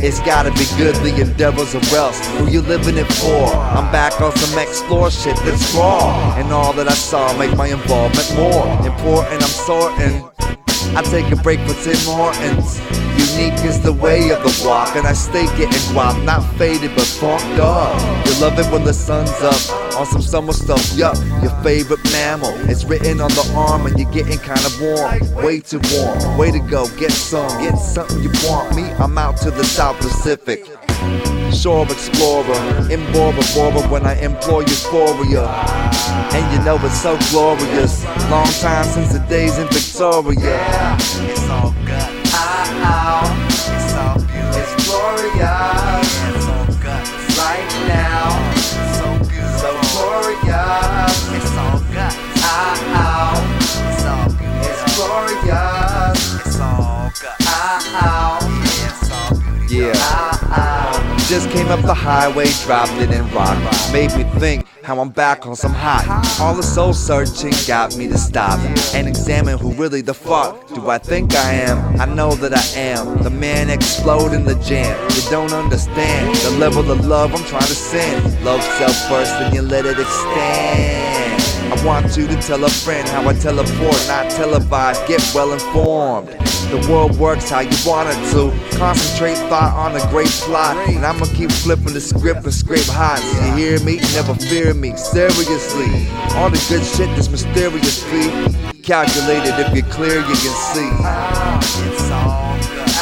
It's gotta be good, the endeavors or else. Who you living it for? I'm back on some explore shit that's raw, and all that I saw make my involvement more important. I'm sorting. I take a break for Tim Hortons. Unique is the way of the walk, and I stay getting guap, not faded but funked up. You love it when the sun's up on some summer stuff. Yup, your favorite mammal, it's written on the arm, and you're getting kinda warm, way too warm. Way to go, get something you want. Me, I'm out to the South Pacific. Shore explorer, in Bora Bora when I implore euphoria. And you know it's so glorious. Long time since the days in Victoria. It's all good. It's all beautiful. It's glorious. It's all good. Right now, So beautiful. so glorious. It's all good. It's all beautiful. It's glorious. It's all good. Yeah, it's all beautiful. Yeah. Just came up the highway, dropped it in rock. Made me think how I'm back on some hot. All the soul searching got me to stop and examine who really the fuck do I think I am. I know that I am the man explode in the jam. You don't understand the level of love I'm trying to send. Love self first and you let it extend. I want you to tell a friend how I teleport, not televise, get well informed. The world works how you want it to. Concentrate thought on a great plot, and I'ma keep flipping the script and scrape hot. You hear me? Never fear me. Seriously, all the good shit that's mysteriously calculated. If you're clear, you can see. It's all good.